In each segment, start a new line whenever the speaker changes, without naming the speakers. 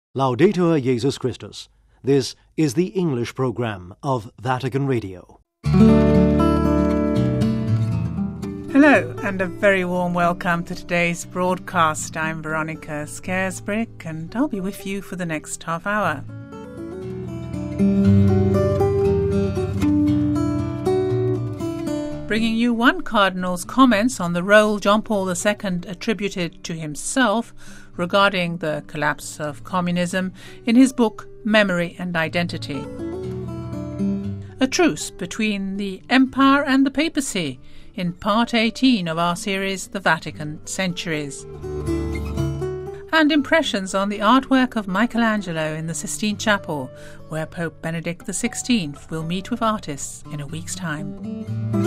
Laudetur Jesus Christus. This is the English program of Vatican Radio.
Hello, and a very warm welcome to today's broadcast. I'm Veronica Scaresbrick, and I'll be with you for the next half hour. Bringing you one cardinal's comments on the role John Paul II attributed to himself regarding the collapse of communism in his book Memory and Identity. A truce between the Empire and the Papacy in Part 18 of our series The Vatican Centuries. And impressions on the artwork of Michelangelo in the Sistine Chapel, where Pope Benedict XVI will meet with artists in a week's time.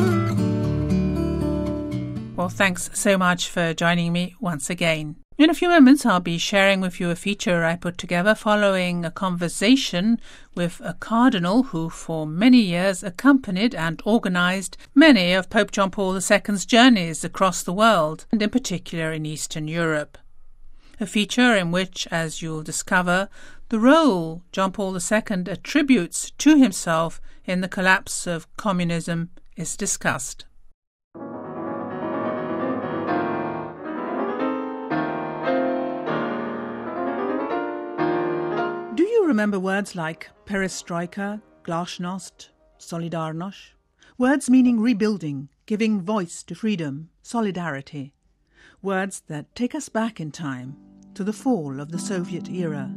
Well, thanks so much for joining me once again. In a few moments, I'll be sharing with you a feature I put together following a conversation with a cardinal who for many years accompanied and organised many of Pope John Paul II's journeys across the world, and in particular in Eastern Europe. A feature in which, as you'll discover, the role John Paul II attributes to himself in the collapse of communism is discussed. Do you remember words like perestroika, glasnost, solidarność? Words meaning rebuilding, giving voice to freedom, solidarity. Words that take us back in time to the fall of the Soviet era.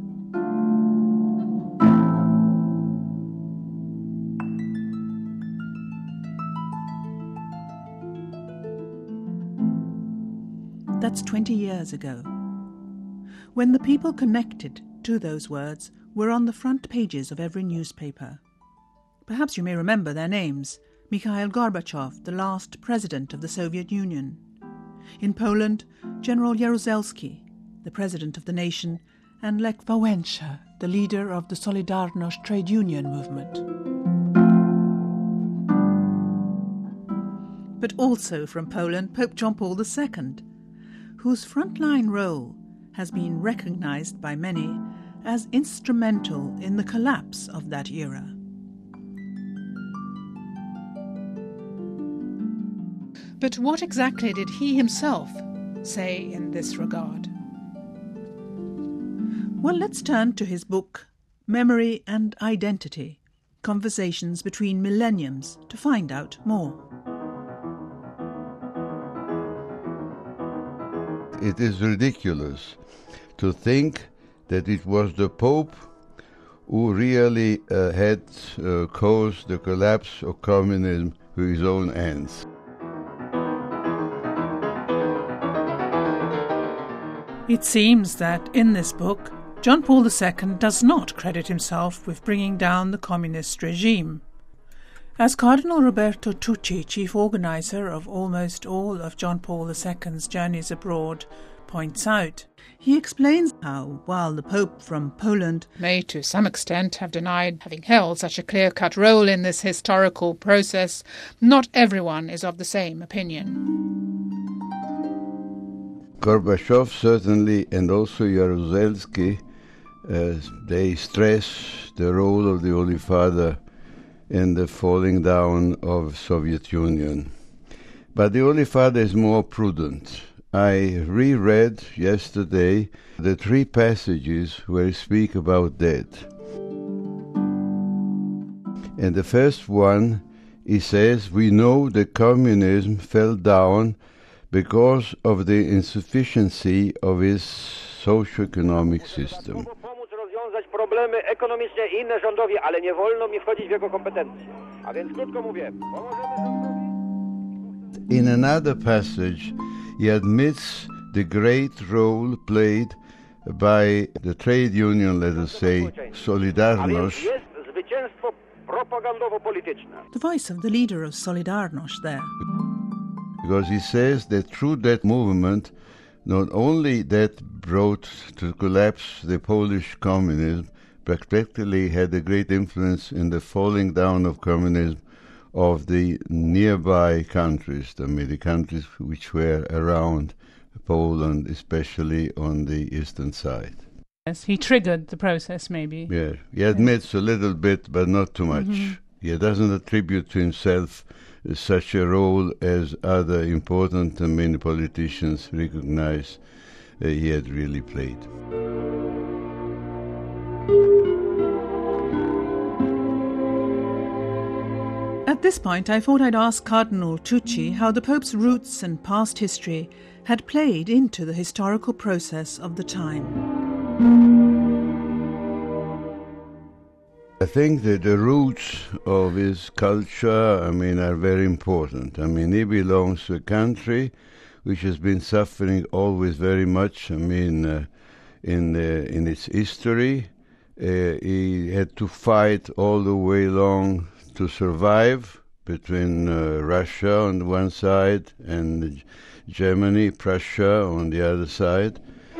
That's 20 years ago, when the people connected to those words were on the front pages of every newspaper. Perhaps you may remember their names: Mikhail Gorbachev, the last president of the Soviet Union. In Poland, General Jaruzelski, the president of the nation, and Lech Wałęsa, the leader of the Solidarność trade union movement. But also from Poland, Pope John Paul II, whose frontline role has been recognized by many as instrumental in the collapse of that era. But what exactly did he himself say in this regard? Well, let's turn to his book Memory and Identity, Conversations Between Millenniums, to find out more.
It is ridiculous to think that it was the Pope who really had caused the collapse of communism with his own hands.
It seems that in this book, John Paul II does not credit himself with bringing down the communist regime. As Cardinal Roberto Tucci, chief organizer of almost all of John Paul II's journeys abroad, points out, he explains how, while the Pope from Poland may to some extent have denied having held such a clear-cut role in this historical process, not everyone is of the same opinion.
Gorbachev certainly, and also Jaruzelski, they stress the role of the Holy Father in the falling down of Soviet Union. But the Holy Father is more prudent. I reread yesterday the 3 passages where he speaks about death. In the first one, he says, we know that communism fell down because of the insufficiency of his socio-economic system.
Problemy ekonomiczne i inne rządowi, ale nie wolno mi wchodzić w jego kompetencje. A więc krótko mówię,
In another passage, he admits the great role played by the trade union, let us say, Solidarność.
jest zwycięstwo propagandowo-polityczne.
The voice of the leader of Solidarność there.
Because he says that through that movement, not only that brought to collapse the Polish communism, but practically had a great influence in the falling down of communism of the nearby countries, the countries which were around Poland, especially on the eastern side.
Yes, he triggered the process, maybe.
Yeah, he admits a little bit, but not too much. He doesn't attribute to himself such a role as other important many politicians recognize he had really played.
At this point, I thought I'd ask Cardinal Tucci how the Pope's roots and past history had played into the historical process of the time.
I think that the roots of his culture, are very important. He belongs to a country which has been suffering always very much, in its history. He had to fight all the way along to survive between Russia on one side and Germany, Prussia on the other side.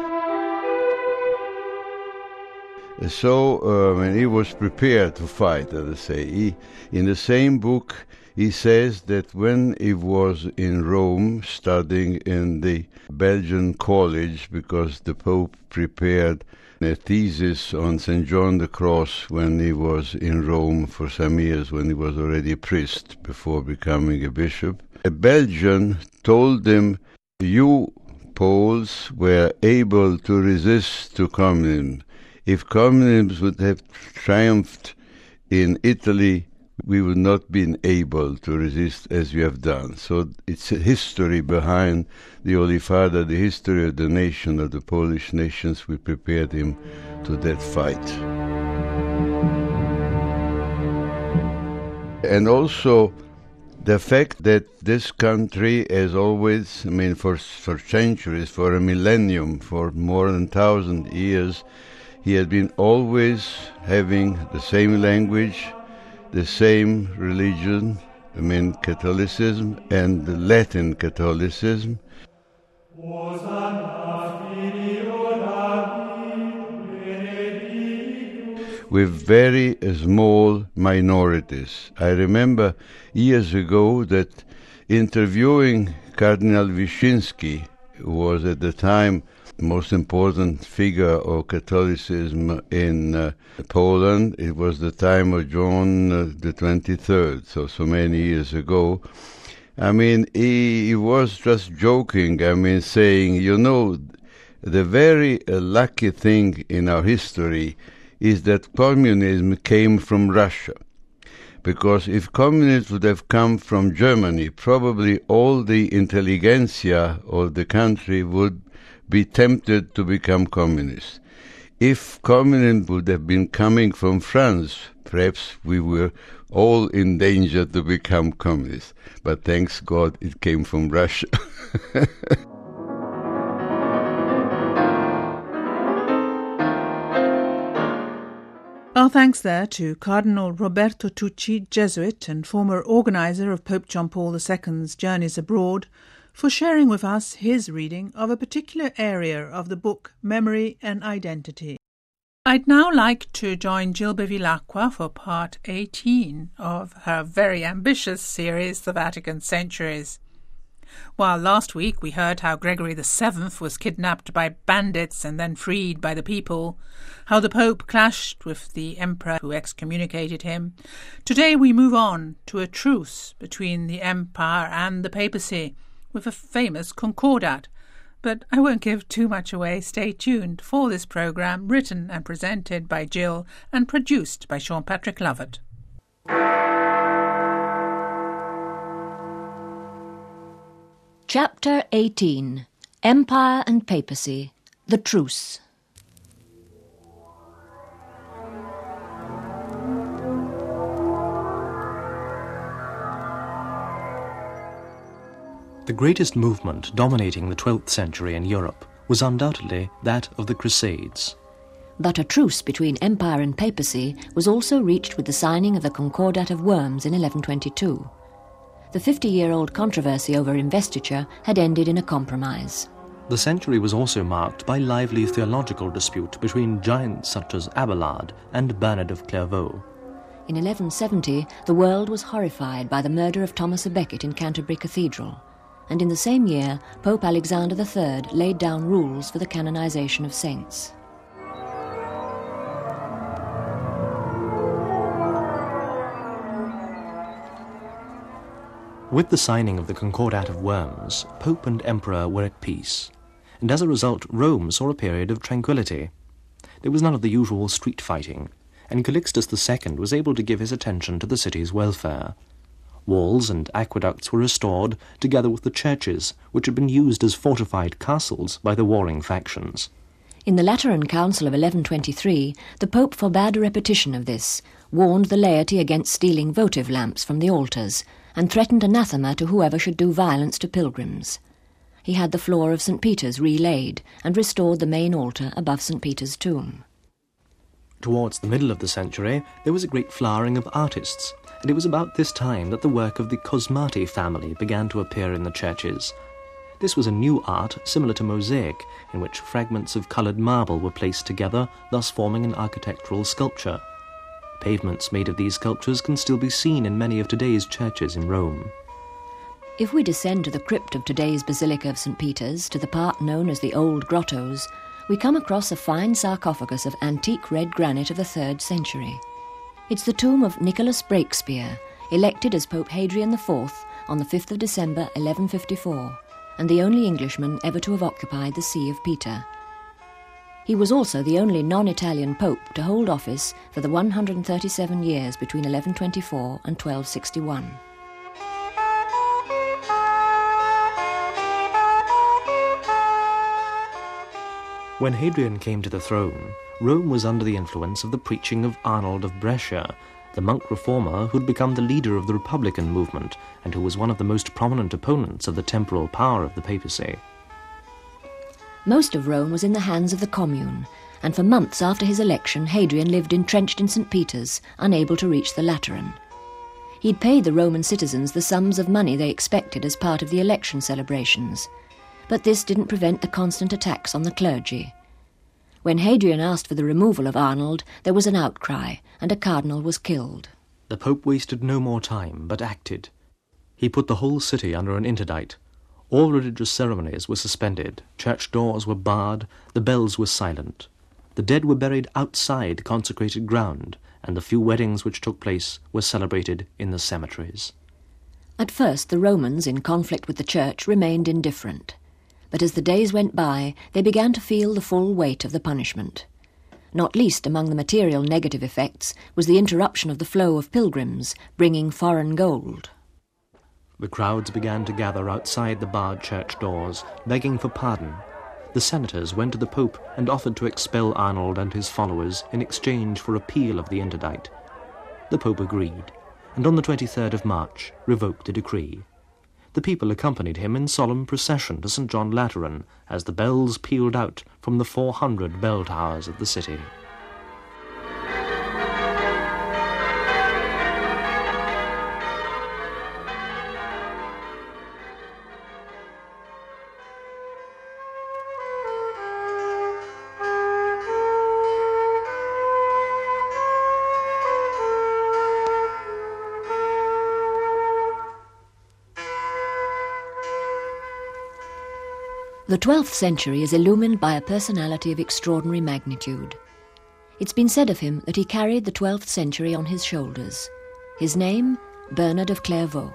So he was prepared to fight, as I say. In the same book, he says that when he was in Rome studying in the Belgian college, because the Pope prepared a thesis on St. John the Cross when he was in Rome for some years, when he was already a priest before becoming a bishop, a Belgian told him, "You Poles were able to resist to communism. If communism would have triumphed in Italy, we would not been able to resist as you have done." So it's a history behind the Holy Father, the history of the nation, of the Polish nations. We prepared him to that fight. And also the fact that this country has always, for centuries, for a millennium, for more than 1,000 years, he had been always having the same language, the same religion, Catholicism and the Latin Catholicism. With very small minorities. I remember years ago that interviewing Cardinal Wyszynski, who was at the time most important figure of Catholicism in Poland. It was the time of John the 23rd, so many years ago. He was just joking, saying, the very lucky thing in our history is that communism came from Russia. Because if communism would have come from Germany, probably all the intelligentsia of the country would be tempted to become communists. If communism would have been coming from France, perhaps we were all in danger to become communists. But thanks God it came from Russia.
Our thanks there to Cardinal Roberto Tucci, Jesuit and former organizer of Pope John Paul II's journeys abroad, for sharing with us his reading of a particular area of the book Memory and Identity. I'd now like to join Jill Bevilacqua for part 18 of her very ambitious series, The Vatican Centuries. While last week we heard how Gregory VII was kidnapped by bandits and then freed by the people, how the Pope clashed with the Emperor who excommunicated him, today we move on to a truce between the Empire and the Papacy, with a famous concordat. But I won't give too much away. Stay tuned for this programme, written and presented by Jill and produced by Sean Patrick Lovett.
Chapter 18. Empire and Papacy. The Truce.
The greatest movement dominating the 12th century in Europe was undoubtedly that of the Crusades.
But a truce between Empire and Papacy was also reached with the signing of the Concordat of Worms in 1122. The 50-year-old controversy over investiture had ended in a compromise.
The century was also marked by lively theological dispute between giants such as Abelard and Bernard of Clairvaux.
In 1170, the world was horrified by the murder of Thomas a Becket in Canterbury Cathedral, and in the same year, Pope Alexander III laid down rules for the canonization of saints.
With the signing of the Concordat of Worms, Pope and Emperor were at peace, and as a result Rome saw a period of tranquility. There was none of the usual street fighting, and Calixtus II was able to give his attention to the city's welfare. Walls and aqueducts were restored, together with the churches, which had been used as fortified castles by the warring factions.
In the Lateran Council of 1123, the Pope forbade a repetition of this, warned the laity against stealing votive lamps from the altars, and threatened anathema to whoever should do violence to pilgrims. He had the floor of St. Peter's relaid and restored the main altar above St. Peter's tomb.
Towards the middle of the century, there was a great flowering of artists, and it was about this time that the work of the Cosmati family began to appear in the churches. This was a new art similar to mosaic, in which fragments of coloured marble were placed together, thus forming an architectural sculpture. Pavements made of these sculptures can still be seen in many of today's churches in Rome.
If we descend to the crypt of today's Basilica of St. Peter's, to the part known as the Old Grottos, we come across a fine sarcophagus of antique red granite of the 3rd century. It's the tomb of Nicholas Breakspear, elected as Pope Hadrian IV on the 5th of December 1154, and the only Englishman ever to have occupied the See of Peter. He was also the only non-Italian pope to hold office for the 137 years between 1124 and 1261.
When Hadrian came to the throne, Rome was under the influence of the preaching of Arnold of Brescia, the monk reformer who'd become the leader of the Republican movement and who was one of the most prominent opponents of the temporal power of the papacy.
Most of Rome was in the hands of the Commune, and for months after his election Hadrian lived entrenched in St. Peter's, unable to reach the Lateran. He'd paid the Roman citizens the sums of money they expected as part of the election celebrations, but this didn't prevent the constant attacks on the clergy. When Hadrian asked for the removal of Arnold, there was an outcry, and a cardinal was killed.
The Pope wasted no more time, but acted. He put the whole city under an interdict. All religious ceremonies were suspended, church doors were barred, the bells were silent. The dead were buried outside consecrated ground, and the few weddings which took place were celebrated in the cemeteries.
At first the Romans, in conflict with the Church, remained indifferent. But as the days went by, they began to feel the full weight of the punishment. Not least among the material negative effects was the interruption of the flow of pilgrims, bringing foreign gold.
The crowds began to gather outside the barred church doors, begging for pardon. The senators went to the Pope and offered to expel Arnold and his followers in exchange for repeal of the interdict. The Pope agreed, and on the 23rd of March revoked the decree. The people accompanied him in solemn procession to St. John Lateran as the bells pealed out from the 400 bell towers of the city.
The 12th century is illumined by a personality of extraordinary magnitude. It's been said of him that he carried the 12th century on his shoulders. His name, Bernard of Clairvaux.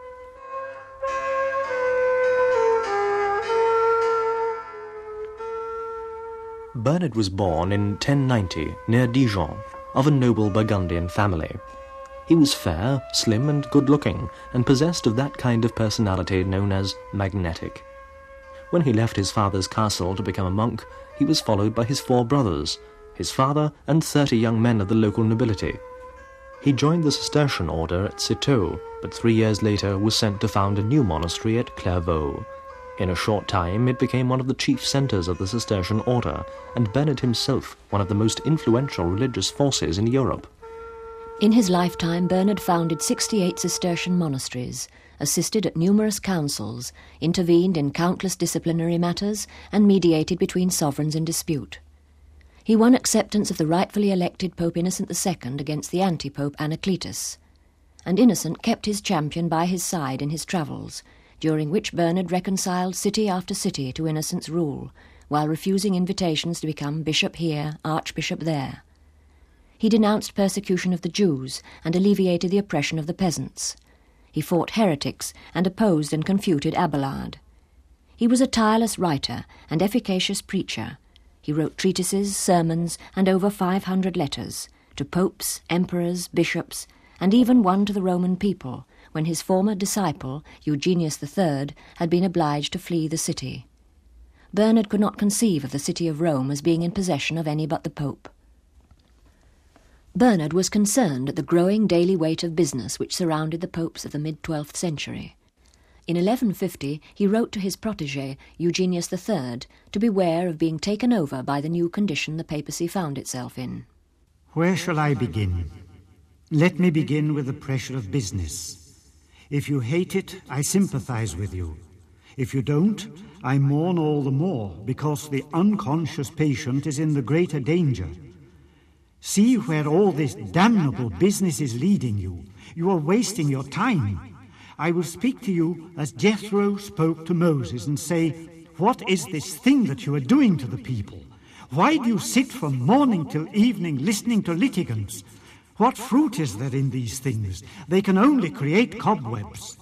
Bernard was born in 1090 near Dijon, of a noble Burgundian family. He was fair, slim and good-looking, and possessed of that kind of personality known as magnetic. When he left his father's castle to become a monk, he was followed by his 4 brothers, his father and 30 young men of the local nobility. He joined the Cistercian order at Citeaux, but 3 years later was sent to found a new monastery at Clairvaux. In a short time it became one of the chief centres of the Cistercian order, and Bernard himself one of the most influential religious forces in Europe.
In his lifetime, Bernard founded 68 Cistercian monasteries, assisted at numerous councils, intervened in countless disciplinary matters, and mediated between sovereigns in dispute. He won acceptance of the rightfully elected Pope Innocent II against the anti-Pope Anacletus, and Innocent kept his champion by his side in his travels, during which Bernard reconciled city after city to Innocent's rule, while refusing invitations to become bishop here, archbishop there. He denounced persecution of the Jews and alleviated the oppression of the peasants. He fought heretics and opposed and confuted Abelard. He was a tireless writer and efficacious preacher. He wrote treatises, sermons, and over 500 letters to popes, emperors, bishops, and even one to the Roman people, when his former disciple, Eugenius III, had been obliged to flee the city. Bernard could not conceive of the city of Rome as being in possession of any but the Pope. Bernard was concerned at the growing daily weight of business which surrounded the popes of the mid-12th century. In 1150 he wrote to his protégé, Eugenius III, to beware of being taken over by the new condition the papacy found itself in.
Where shall I begin? Let me begin with the pressure of business. If you hate it, I sympathize with you. If you don't, I mourn all the more, because the unconscious patient is in the greater danger. See where all this damnable business is leading you. You are wasting your time. I will speak to you as Jethro spoke to Moses and say, what is this thing that you are doing to the people? Why do you sit from morning till evening listening to litigants? What fruit is there in these things? They can only create cobwebs.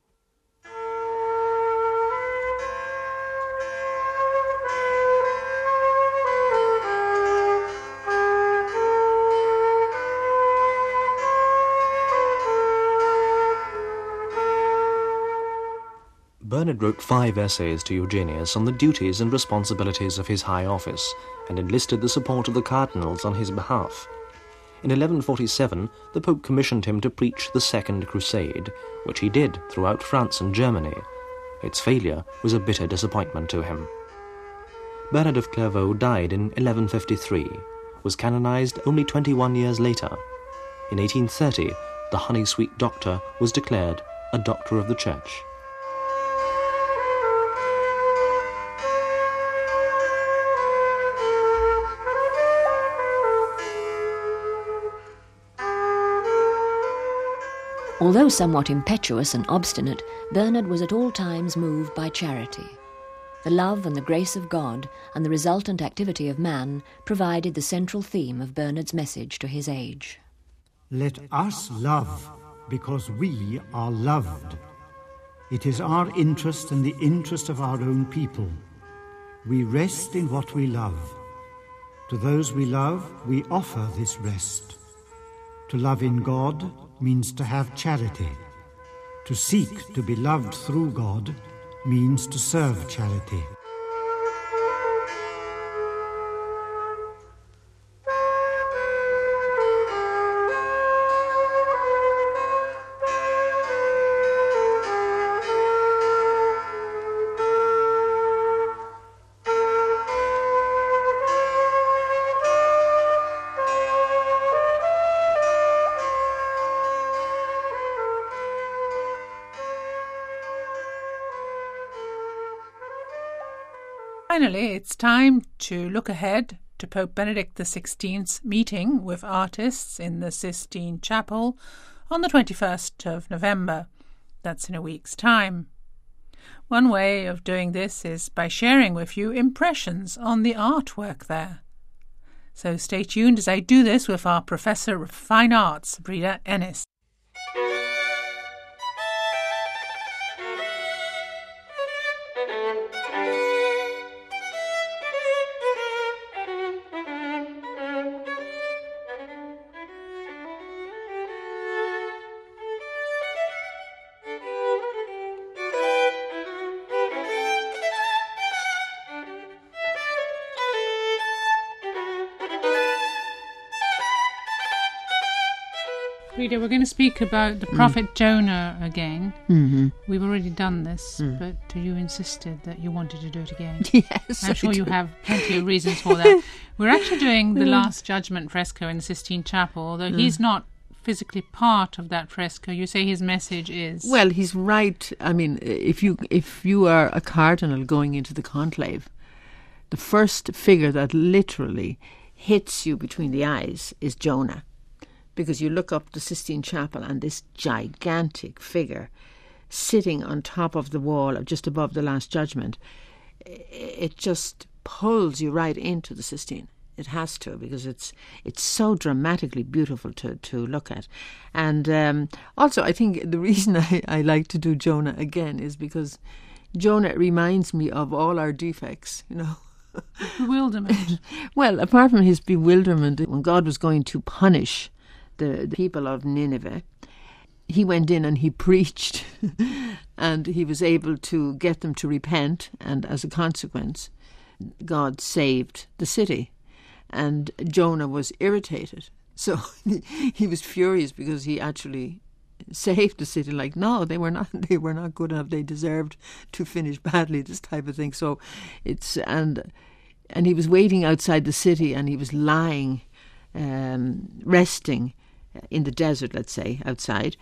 Bernard wrote 5 essays to Eugenius on the duties and responsibilities of his high office, and enlisted the support of the cardinals on his behalf. In 1147, the Pope commissioned him to preach the Second Crusade, which he did throughout France and Germany. Its failure was a bitter disappointment to him. Bernard of Clairvaux died in 1153, was canonized only 21 years later. In 1830, the honey-sweet doctor was declared a doctor of the Church.
Although somewhat impetuous and obstinate, Bernard was at all times moved by charity. The love and the grace of God and the resultant activity of man provided the central theme of Bernard's message to his age.
Let us love, because we are loved. It is our interest and the interest of our own people. We rest in what we love. To those we love, we offer this rest. To love in God means to have charity. To seek to be loved through God means to serve charity.
Finally, it's time to look ahead to Pope Benedict XVI's meeting with artists in the Sistine Chapel on the 21st of November. That's in a week's time. One way of doing this is by sharing with you impressions on the artwork there. So stay tuned as I do this with our Professor of Fine Arts, Breda Ennis. Rita, we're going to speak about the prophet Jonah again.
Mm-hmm.
We've already done this, but you insisted that you wanted to do it again.
Yes,
I'm sure you have plenty of reasons for that. We're actually doing the Last Judgment fresco in the Sistine Chapel, although he's not physically part of that fresco. You say his message is...
Well, he's right. I mean, if you are a cardinal going into the conclave, the first figure that literally hits you between the eyes is Jonah. Because you look up the Sistine Chapel and this gigantic figure sitting on top of the wall just above the Last Judgment, it just pulls you right into the Sistine. It has to, because it's so dramatically beautiful to look at. And also, I think the reason I like to do Jonah again is because Jonah reminds me of all our defects, you know.
Bewilderment.
Well, apart from his bewilderment, when God was going to punish the people of Nineveh, he went in and he preached and he was able to get them to repent, and as a consequence, God saved the city. And Jonah was irritated. So he was furious because he actually saved the city. Like, no, they were not good enough. They deserved to finish badly, this type of thing. So it's and he was waiting outside the city, and he was lying, resting in the desert, let's say, outside,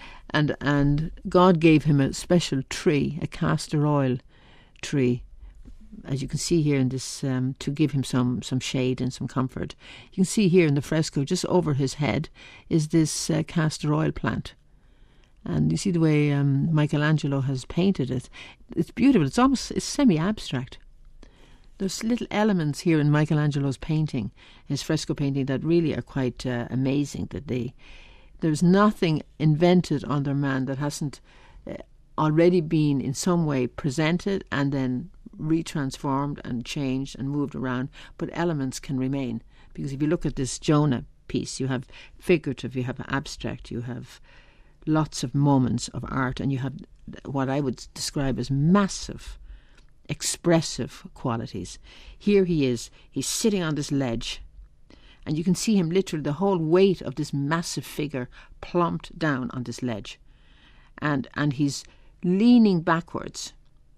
and God gave him a special tree, a castor oil tree, as you can see here in this, to give him some shade and some comfort. You can see here in the fresco, just over his head, is this castor oil plant. And you see the way Michelangelo has painted it. It's beautiful. It's semi-abstract. There's little elements here in Michelangelo's painting, his fresco painting, that really are quite amazing. There's nothing invented under man that hasn't already been in some way presented and then retransformed and changed and moved around, but elements can remain. Because if you look at this Jonah piece, you have figurative, you have abstract, you have lots of moments of art, and you have what I would describe as massive expressive qualities. Here he is, he's sitting on this ledge, and you can see him literally, the whole weight of this massive figure plumped down on this ledge, and he's leaning backwards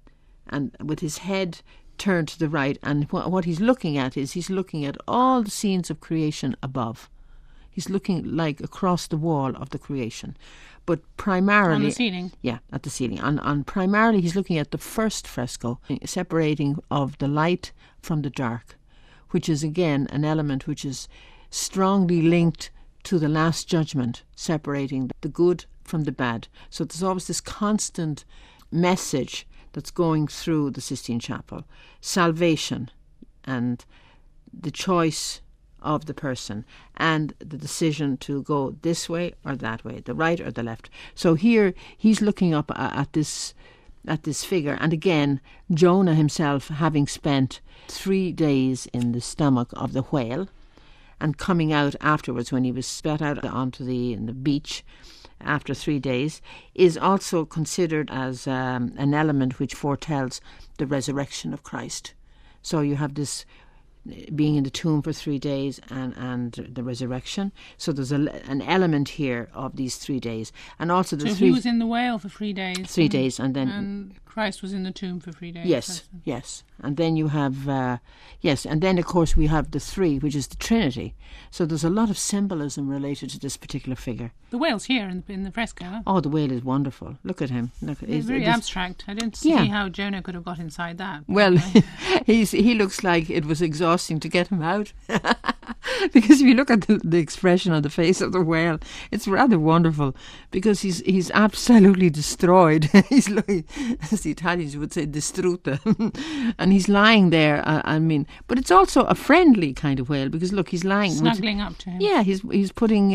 and with his head turned to the right, and what he's looking at is he's looking at all the scenes of creation above. He's looking like across the wall of the creation, but primarily
on the ceiling.
Yeah, at the ceiling. And primarily he's looking at the first fresco, separating of the light from the dark, which is again an element which is strongly linked to the Last Judgment, separating the good from the bad. So there's always this constant message that's going through the Sistine Chapel: salvation and the choice of the person, and the decision to go this way or that way, the right or the left. So here he's looking up at this figure, and again Jonah himself, having spent 3 days in the stomach of the whale and coming out afterwards when he was spat out onto the beach after 3 days, is also considered as an element which foretells the resurrection of Christ. So you have this being in the tomb for 3 days and the resurrection. So there's an element here of these 3 days. And also the
he was in the whale for 3 days.
3 days, and then...
And Christ was in the tomb for 3 days.
Yes. And then you have... and then, of course, we have the three, which is the Trinity. So there's a lot of symbolism related to this particular figure.
The whale's here in the fresco. Huh?
Oh, the whale is wonderful. Look at him.
It's very abstract. I didn't see how Jonah could have got inside that.
Well, he looks like it was exhausting to get him out. Because if you look at the expression on the face of the whale, it's rather wonderful, because he's absolutely destroyed. He's looking, as the Italians would say, distrutta. And he's lying there, but it's also a friendly kind of whale, because look, he's lying...
Snuggling up to him.
Yeah, he's putting...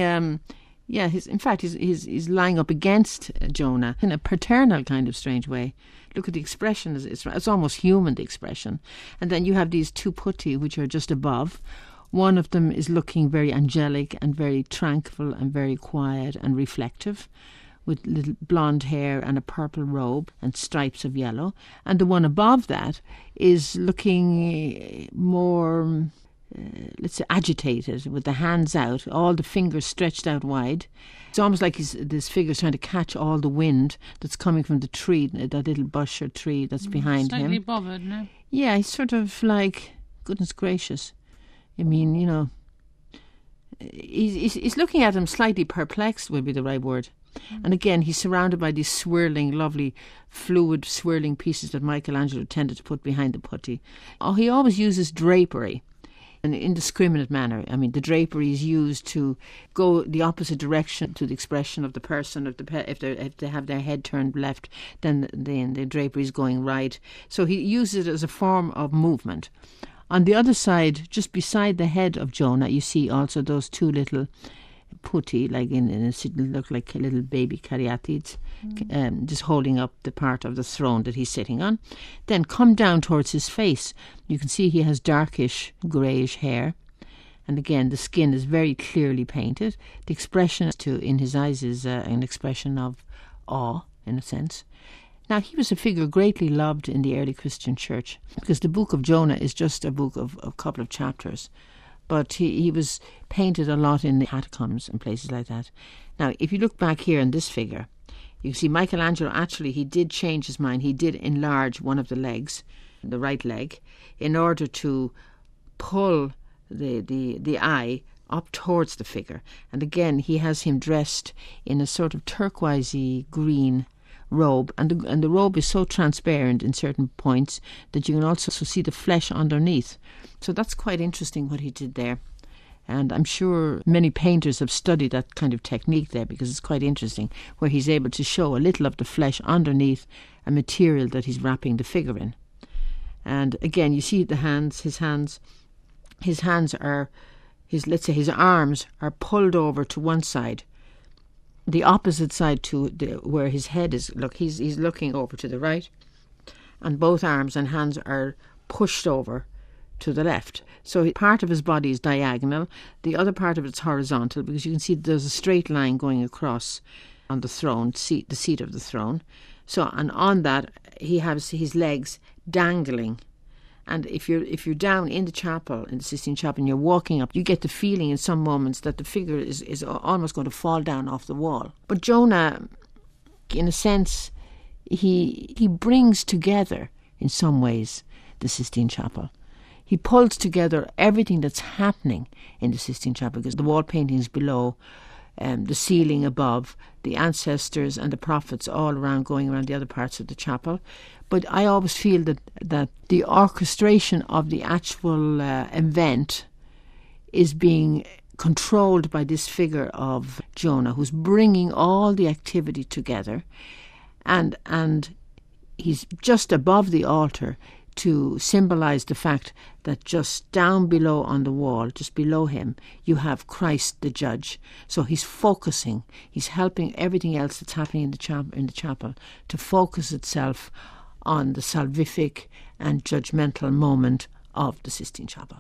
he's lying up against Jonah in a paternal kind of strange way. Look at the expression; it's almost human, the expression. And then you have these two putti, which are just above. One of them is looking very angelic and very tranquil and very quiet and reflective, with little blonde hair and a purple robe and stripes of yellow. And the one above that is looking more... let's say agitated, with the hands out, all the fingers stretched out wide. It's almost like this figure's trying to catch all the wind that's coming from the tree, that little bush or tree that's behind him.
Slightly bothered, no?
Yeah, he's sort of like, goodness gracious. I mean, you know, he's looking at him slightly perplexed would be the right word. And again, he's surrounded by these swirling, lovely, fluid, swirling pieces that Michelangelo tended to put behind the putti. Oh, he always uses drapery in an indiscriminate manner. I mean, the drapery is used to go the opposite direction to the expression of the person. If they have their head turned left, then the drapery is going right. So he uses it as a form of movement. On the other side, just beside the head of Jonah, you see also those two little putti, like look like little baby caryatids, just holding up the part of the throne that he's sitting on. Then come down towards his face. You can see he has darkish, greyish hair. And again, the skin is very clearly painted. The expression in his eyes is an expression of awe, in a sense. Now, he was a figure greatly loved in the early Christian church, because the book of Jonah is just a book of a couple of chapters. But he was painted a lot in the catacombs and places like that. Now, if you look back here in this figure, you see Michelangelo actually, he did change his mind. He did enlarge one of the legs, the right leg, in order to pull the eye up towards the figure. And again, he has him dressed in a sort of turquoisey green robe, and the robe is so transparent in certain points that you can also see the flesh underneath. So that's quite interesting what he did there. And I'm sure many painters have studied that kind of technique there, because it's quite interesting, where he's able to show a little of the flesh underneath a material that he's wrapping the figure in. And again, you see the hands, his hands are, let's say his arms are pulled over to one side, the opposite side to where his head is. Look, he's looking over to the right, and both arms and hands are pushed over to the left. So part of his body is diagonal, the other part of it's horizontal, because you can see there's a straight line going across on the throne, the seat of the throne. So, and on that he has his legs dangling. And if you're down in the chapel, in the Sistine Chapel, and you're walking up, you get the feeling in some moments that the figure is almost going to fall down off the wall. But Jonah, in a sense, he brings together, in some ways, the Sistine Chapel. He pulls together everything that's happening in the Sistine Chapel, because the wall paintings below, the ceiling above, the ancestors and the prophets all around, going around the other parts of the chapel. But I always feel that the orchestration of the actual event is being controlled by this figure of Jonah, who's bringing all the activity together, and he's just above the altar to symbolize the fact that just down below on the wall, just below him, you have Christ the judge. So he's focusing, he's helping everything else that's happening in the chapel to focus itself on the salvific and judgmental moment of the Sistine Chapel.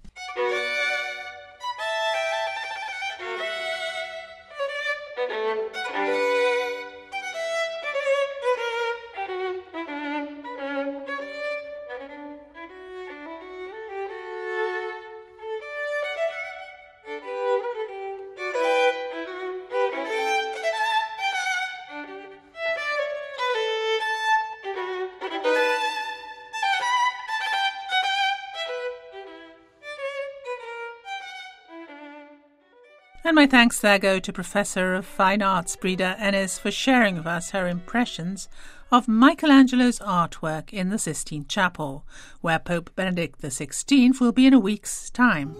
And my thanks there go to Professor of Fine Arts Breda Ennis for sharing with us her impressions of Michelangelo's artwork in the Sistine Chapel, where Pope Benedict XVI will be in a week's time.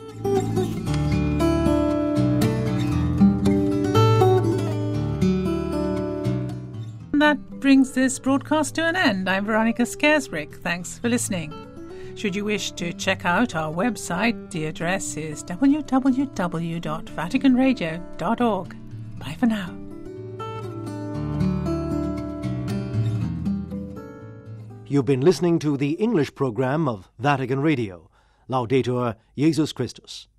And that brings this broadcast to an end. I'm Veronica Scaresbrick. Thanks for listening. Should you wish to check out our website, the address is www.vaticanradio.org. Bye for now.
You've been listening to the English program of Vatican Radio. Laudetur Jesus Christus.